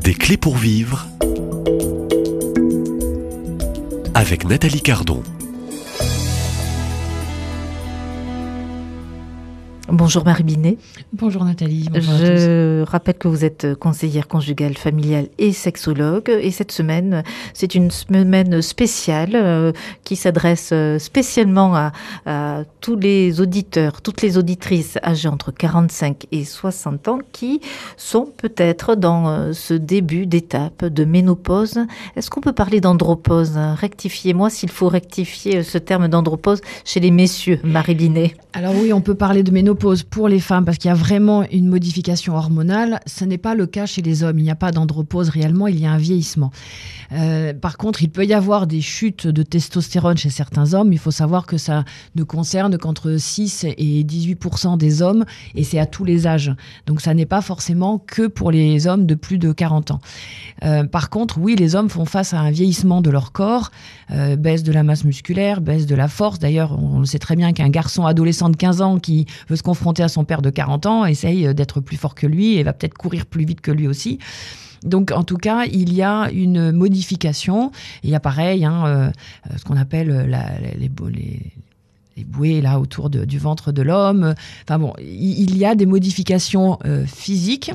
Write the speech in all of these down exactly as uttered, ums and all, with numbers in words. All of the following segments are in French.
Des clés pour vivre avec Nathalie Cardon. Bonjour Marie Binet. Bonjour Nathalie. Bonjour à Je rappelle que vous êtes conseillère conjugale, familiale et sexologue. Et cette semaine, c'est une semaine spéciale euh, qui s'adresse spécialement à, à tous les auditeurs, toutes les auditrices âgées entre quarante-cinq et soixante ans qui sont peut-être dans euh, ce début d'étape de ménopause. Est-ce qu'on peut parler d'andropause ? Rectifiez-moi s'il faut rectifier ce terme d'andropause chez les messieurs, Marie Binet. Alors oui, on peut parler de ménopause pour les femmes parce qu'il y a vraiment une modification hormonale. Ce n'est pas le cas chez les hommes. Il n'y a pas d'andropause réellement, il y a un vieillissement. Euh, par contre, il peut y avoir des chutes de testostérone chez certains hommes. Il faut savoir que ça ne concerne qu'entre six et dix-huit pour cent des hommes et c'est à tous les âges. Donc ça n'est pas forcément que pour les hommes de plus de quarante ans. Euh, par contre, oui, les hommes font face à un vieillissement de leur corps, euh, baisse de la masse musculaire, baisse de la force. D'ailleurs, on le sait très bien qu'un garçon adolescent de quinze ans qui veut se confronter à son père de quarante ans essaye d'être plus fort que lui et va peut-être courir plus vite que lui aussi. Donc, en tout cas, il y a une modification. Il y a pareil, hein, euh, ce qu'on appelle la, les, les, les bouées là autour de, du ventre de l'homme. Enfin bon, il y a des modifications euh, physiques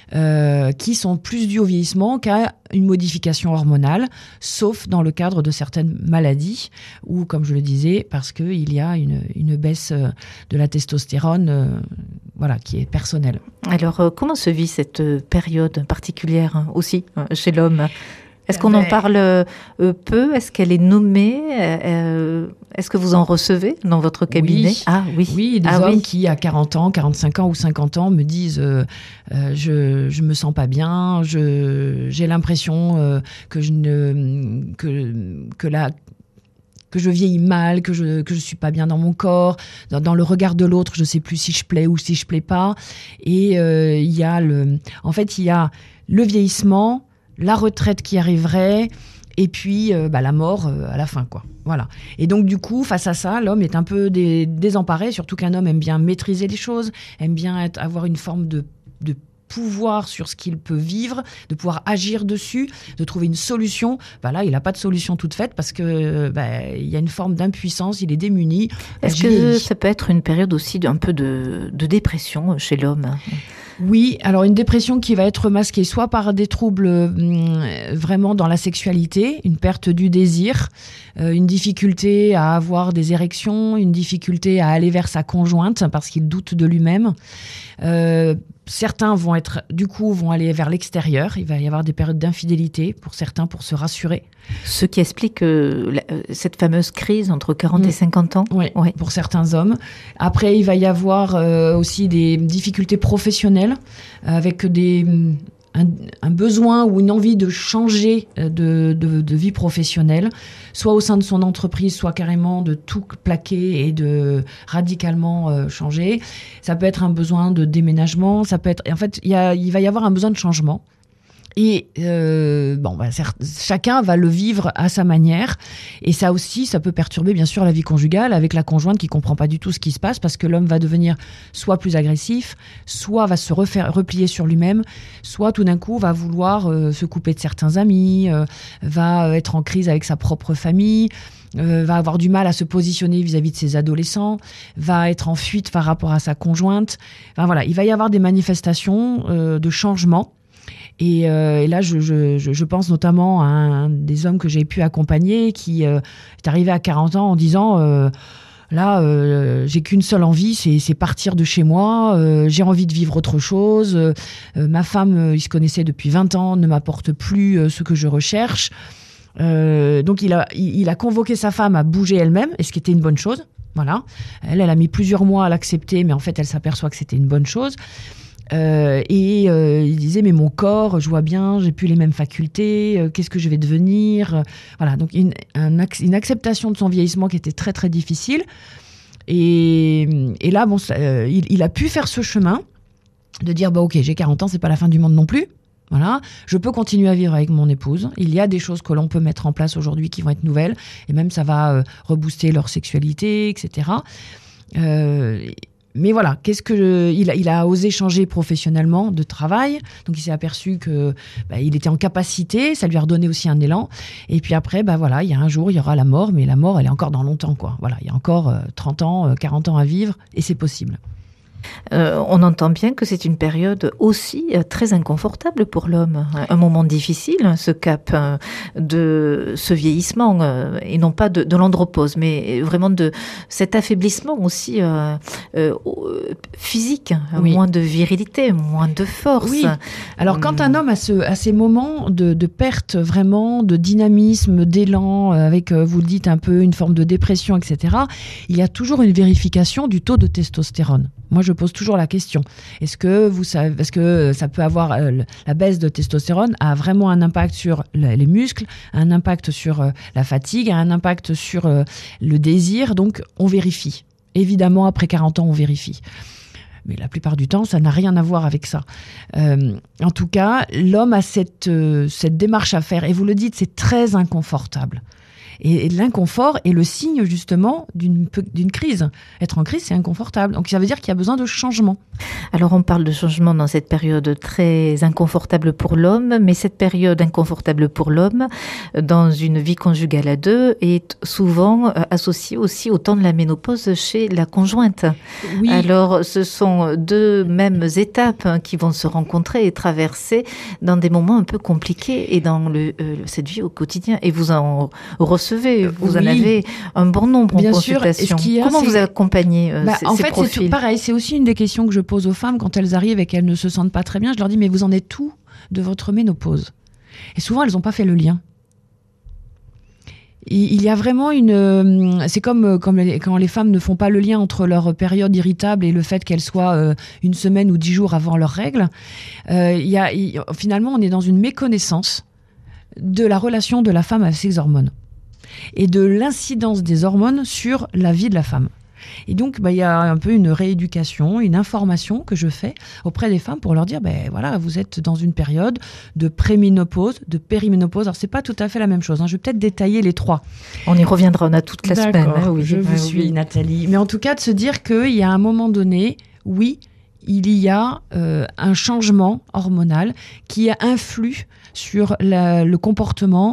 euh, qui sont plus dues au vieillissement qu'à une modification hormonale, sauf dans le cadre de certaines maladies ou, comme je le disais, parce qu'il y a une, une baisse de la testostérone euh, voilà, qui est personnelle. Alors, euh, comment se vit cette période particulière hein, aussi euh, chez l'homme ? Est-ce qu'on en parle euh, peu ? Est-ce qu'elle est nommée ? euh, Est-ce que vous en recevez dans votre cabinet ? Oui. Ah oui. Oui, des ah, hommes oui. qui, à quarante ans, quarante-cinq ans ou cinquante ans, me disent euh, euh, je je me sens pas bien, je j'ai l'impression euh, que je ne que que la que je vieillis mal, que je que je suis pas bien dans mon corps, dans, dans le regard de l'autre, je sais plus si je plais ou si je plais pas. Et il euh, y a le, en fait, il y a le vieillissement, la retraite qui arriverait, et puis euh, bah, la mort euh, à la fin, quoi. Voilà. Et donc, du coup, face à ça, l'homme est un peu dé- désemparé, surtout qu'un homme aime bien maîtriser les choses, aime bien être, avoir une forme de, de pouvoir sur ce qu'il peut vivre, de pouvoir agir dessus, de trouver une solution. Bah là, il n'a pas de solution toute faite parce que bah, il y a une forme d'impuissance, il est démuni. Est-ce que ça peut être une période aussi d'un peu de, de dépression chez l'homme ? Oui, alors une dépression qui va être masquée soit par des troubles hum, vraiment dans la sexualité, une perte du désir, euh, une difficulté à avoir des érections, une difficulté à aller vers sa conjointe parce qu'il doute de lui-même. Euh, certains vont être, du coup, vont aller vers l'extérieur. Il va y avoir des périodes d'infidélité pour certains pour se rassurer. Ce qui explique euh, la, euh, cette fameuse crise entre quarante mmh. et cinquante ans. Oui, ouais. Pour certains hommes. Après, il va y avoir euh, aussi des difficultés professionnelles avec des... Un, un besoin ou une envie de changer de, de, de vie professionnelle, soit au sein de son entreprise, soit carrément de tout plaquer et de radicalement euh, changer. Ça peut être un besoin de déménagement, ça peut être... En fait, il, y a, il va y avoir un besoin de changement. Et euh, bon, bah, certes, chacun va le vivre à sa manière. Et ça aussi, ça peut perturber bien sûr la vie conjugale avec la conjointe qui comprend pas du tout ce qui se passe parce que l'homme va devenir soit plus agressif, soit va se refaire, replier sur lui-même, soit tout d'un coup va vouloir euh, se couper de certains amis, euh, va être en crise avec sa propre famille. Euh, va avoir du mal à se positionner vis-à-vis de ses adolescents, va être en fuite par rapport à sa conjointe. Enfin voilà, il va y avoir des manifestations euh, de changement. Et, euh, et là, je, je, je pense notamment à un des hommes que j'ai pu accompagner qui euh, est arrivé à quarante ans en disant euh, là, euh, j'ai qu'une seule envie, c'est, c'est partir de chez moi, euh, j'ai envie de vivre autre chose, euh, ma femme, euh, il se connaissait depuis vingt ans, ne m'apporte plus euh, ce que je recherche. Euh, donc, il a, il, il a convoqué sa femme à bouger elle-même, et ce qui était une bonne chose. Voilà. Elle, elle a mis plusieurs mois à l'accepter, mais en fait, elle s'aperçoit que c'était une bonne chose. Euh, et euh, il disait mais mon corps, je vois bien, j'ai plus les mêmes facultés, euh, qu'est-ce que je vais devenir ? Voilà, donc une, un, une acceptation de son vieillissement qui était très très difficile. Et, et là, bon, ça, euh, il, il a pu faire ce chemin de dire bah ok, j'ai quarante ans, c'est pas la fin du monde non plus. Voilà, je peux continuer à vivre avec mon épouse. Il y a des choses que l'on peut mettre en place aujourd'hui qui vont être nouvelles, et même ça va euh, rebooster leur sexualité, et cetera. Euh, Mais voilà, qu'est-ce que il a, il a osé changer professionnellement de travail, donc il s'est aperçu que bah, il était en capacité, ça lui a redonné aussi un élan. Et puis après, bah voilà, il y a un jour, il y aura la mort, mais la mort, elle est encore dans longtemps, quoi. Voilà, il y a encore euh, trente ans, euh, quarante ans à vivre, et c'est possible. Euh, on entend bien que c'est une période aussi euh, très inconfortable pour l'homme. Un moment difficile, ce cap euh, de ce vieillissement, euh, et non pas de, de l'andropause, mais vraiment de cet affaiblissement aussi euh, euh, physique, oui. Moins de virilité, moins de force. Oui. Alors quand un homme a, ce, a ces moments de, de perte vraiment, de dynamisme, d'élan, avec, vous le dites, un peu une forme de dépression, et cetera, il y a toujours une vérification du taux de testostérone. Moi, je pose toujours la question. Est-ce que vous savez, est-ce que ça peut avoir euh, la baisse de testostérone a vraiment un impact sur les muscles, un impact sur euh, la fatigue, un impact sur euh, le désir. Donc, on vérifie. Évidemment, après quarante ans, on vérifie. Mais la plupart du temps, ça n'a rien à voir avec ça. Euh, en tout cas, l'homme a cette, euh, cette démarche à faire. Et vous le dites, c'est très inconfortable. Et, et l'inconfort est le signe justement d'une, d'une crise. Être en crise, c'est inconfortable. Donc ça veut dire qu'il y a besoin de changement. Alors on parle de changement dans cette période très inconfortable pour l'homme, mais cette période inconfortable pour l'homme, dans une vie conjugale à deux, est souvent associée aussi au temps de la ménopause chez la conjointe. Oui. Alors ce sont deux mêmes étapes qui vont se rencontrer et traverser dans des moments un peu compliqués et dans le, euh, cette vie au quotidien. Et vous en recevez Vous oui. en avez un bon nombre Bien en consultation. Sûr. Comment c'est... vous accompagnez euh, bah, ces, en ces fait, profils? C'est tout pareil. C'est aussi une des questions que je pose aux femmes quand elles arrivent et qu'elles ne se sentent pas très bien. Je leur dis, mais vous en êtes où de votre ménopause? Et souvent, elles n'ont pas fait le lien. Il y a vraiment une... C'est comme, comme les, quand les femmes ne font pas le lien entre leur période irritable et le fait qu'elles soient euh, une semaine ou dix jours avant leurs règles. Euh, il y a, il, finalement, on est dans une méconnaissance de la relation de la femme avec ses hormones et de l'incidence des hormones sur la vie de la femme. Et donc, bah, y a un peu une rééducation, une information que je fais auprès des femmes pour leur dire, ben voilà, vous êtes dans une période de préménopause, de périménopause. Alors, c'est pas tout à fait la même chose. Hein. Je vais peut-être détailler les trois. On y reviendra, on a toute la D'accord, semaine. Hein, oui, je vous oui, suis, oui. Nathalie. Mais en tout cas, de se dire qu'il y a un moment donné, oui, il y a euh, un changement hormonal qui influe sur la, le comportement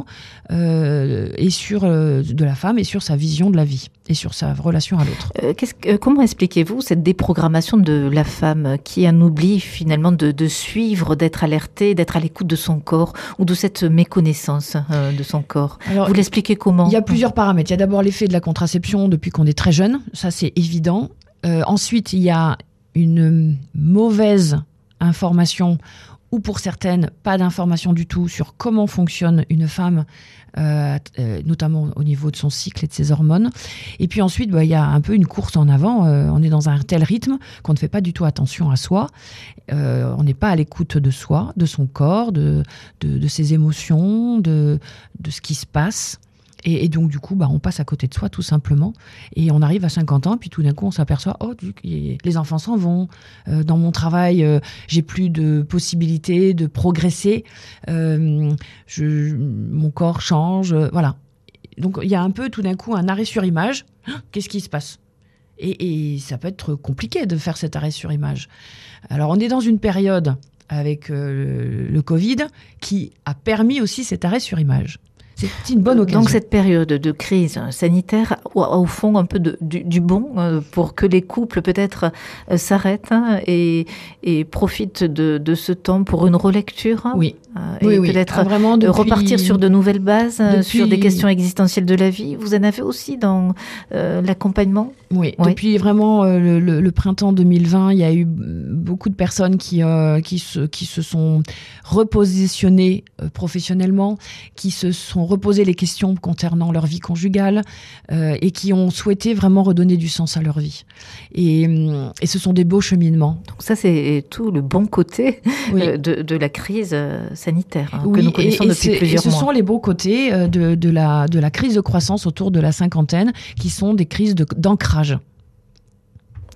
euh, et sur, euh, de la femme et sur sa vision de la vie et sur sa relation à l'autre. Euh, qu'est-ce que, comment expliquez-vous cette déprogrammation de la femme qui en oublie finalement de, de suivre, d'être alertée, d'être à l'écoute de son corps ou de cette méconnaissance euh, de son corps? Alors, vous l'expliquez comment? Il y a plusieurs paramètres. Il y a d'abord l'effet de la contraception depuis qu'on est très jeune, ça c'est évident. Euh, ensuite, il y a une mauvaise information ou pour certaines, pas d'information du tout sur comment fonctionne une femme, euh, euh, notamment au niveau de son cycle et de ses hormones. Et puis ensuite, bah, y a un peu une course en avant. Euh, on est dans un tel rythme qu'on ne fait pas du tout attention à soi. Euh, on n'est pas à l'écoute de soi, de son corps, de, de, de ses émotions, de, de ce qui se passe. Et, et donc, du coup, bah, on passe à côté de soi, tout simplement. Et on arrive à cinquante ans, puis tout d'un coup, on s'aperçoit, oh, les enfants s'en vont. Euh, dans mon travail, euh, j'ai plus de possibilités de progresser. Euh, je, mon corps change. Euh, voilà. Donc, il y a un peu, tout d'un coup, un arrêt sur image. Qu'est-ce qui se passe ? et, et ça peut être compliqué de faire cet arrêt sur image. Alors, on est dans une période avec euh, le, le Covid qui a permis aussi cet arrêt sur image. C'est une bonne occasion. Donc cette période de crise sanitaire a au fond un peu de, du, du bon pour que les couples peut-être s'arrêtent et, et profitent de, de ce temps pour une relecture. Oui. Et oui, oui. peut-être ah, vraiment depuis... repartir sur de nouvelles bases, depuis... sur des questions existentielles de la vie. Vous en avez aussi dans euh, l'accompagnement ? Oui, oui, depuis vraiment euh, le, le, le printemps deux mille vingt, il y a eu beaucoup de personnes qui, euh, qui, se, qui se sont repositionnées euh, professionnellement, qui se sont reposées les questions concernant leur vie conjugale euh, et qui ont souhaité vraiment redonner du sens à leur vie. Et, et ce sont des beaux cheminements. Donc ça, c'est tout le bon côté oui. euh, de, de la crise sanitaire hein, oui, que nous connaissons et, et depuis plusieurs mois. Et ce mois. sont les beaux côtés euh, de, de, la, de la crise de croissance autour de la cinquantaine, qui sont des crises de, d'ancrage.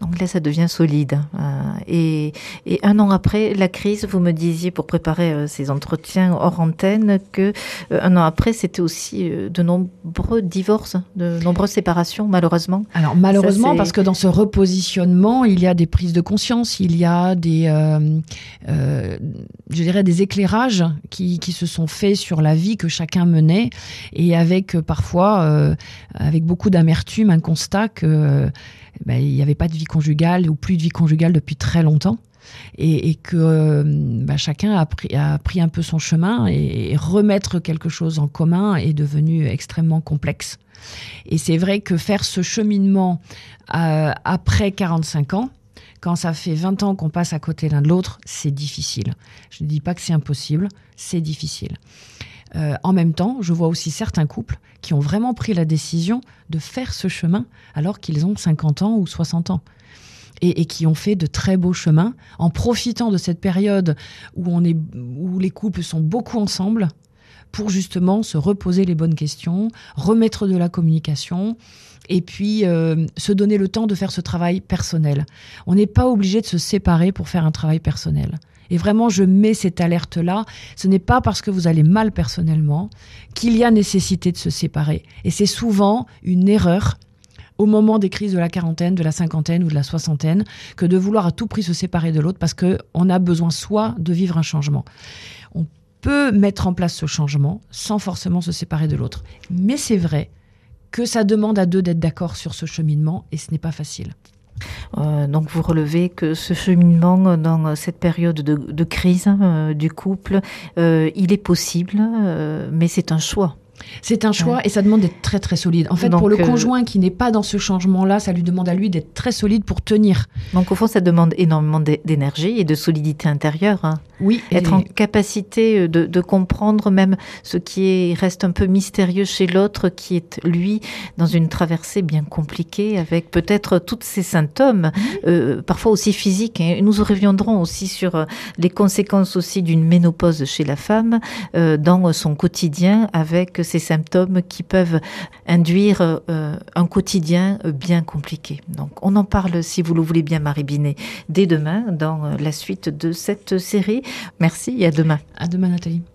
Donc là, ça devient solide. Euh, et, et un an après la crise, vous me disiez, pour préparer euh, ces entretiens hors antenne, que euh, un an après, c'était aussi euh, de nombreux divorces, de nombreuses séparations, malheureusement. Alors malheureusement, ça, parce que dans ce repositionnement, il y a des prises de conscience, il y a des, euh, euh, je dirais, des éclairages qui, qui se sont faits sur la vie que chacun menait, et avec euh, parfois, euh, avec beaucoup d'amertume, un constat que euh, ben, il n'y avait pas de vie conjugale ou plus de vie conjugale depuis très longtemps. Et, et que euh, bah, chacun a pris, a pris un peu son chemin, et, et remettre quelque chose en commun est devenu extrêmement complexe. Et c'est vrai que faire ce cheminement euh, après quarante-cinq ans, quand ça fait vingt ans qu'on passe à côté l'un de l'autre, c'est difficile. Je ne dis pas que c'est impossible, c'est difficile. Euh, en même temps, je vois aussi certains couples qui ont vraiment pris la décision de faire ce chemin alors qu'ils ont cinquante ans ou soixante ans. Et, et qui ont fait de très beaux chemins en profitant de cette période où, on est, où les couples sont beaucoup ensemble pour justement se reposer les bonnes questions, remettre de la communication et puis euh, se donner le temps de faire ce travail personnel. On n'est pas obligé de se séparer pour faire un travail personnel. Et vraiment, je mets cette alerte-là. Ce n'est pas parce que vous allez mal personnellement qu'il y a nécessité de se séparer. Et c'est souvent une erreur au moment des crises de la quarantaine, de la cinquantaine ou de la soixantaine, que de vouloir à tout prix se séparer de l'autre parce qu'on a besoin soit de vivre un changement. On peut mettre en place ce changement sans forcément se séparer de l'autre. Mais c'est vrai que ça demande à deux d'être d'accord sur ce cheminement et ce n'est pas facile. Euh, donc vous relevez que ce cheminement dans cette période de, de crise euh, du couple, euh, il est possible, euh, mais c'est un choix. C'est un choix ouais. et ça demande d'être très très solide. En fait, donc, pour le euh, conjoint qui n'est pas dans ce changement-là, ça lui demande à lui d'être très solide pour tenir. Donc au fond, ça demande énormément d'énergie et de solidité intérieure. Hein. Oui. Être et... en capacité de, de comprendre même ce qui est, reste un peu mystérieux chez l'autre, qui est lui dans une traversée bien compliquée, avec peut-être tous ces symptômes, mmh. euh, parfois aussi physiques. Et nous reviendrons aussi sur les conséquences aussi d'une ménopause chez la femme euh, dans son quotidien, avec ces symptômes qui peuvent induire euh, un quotidien bien compliqué. Donc on en parle, si vous le voulez bien, Marie Binet, dès demain dans la suite de cette série. Merci et à demain. À demain, Nathalie.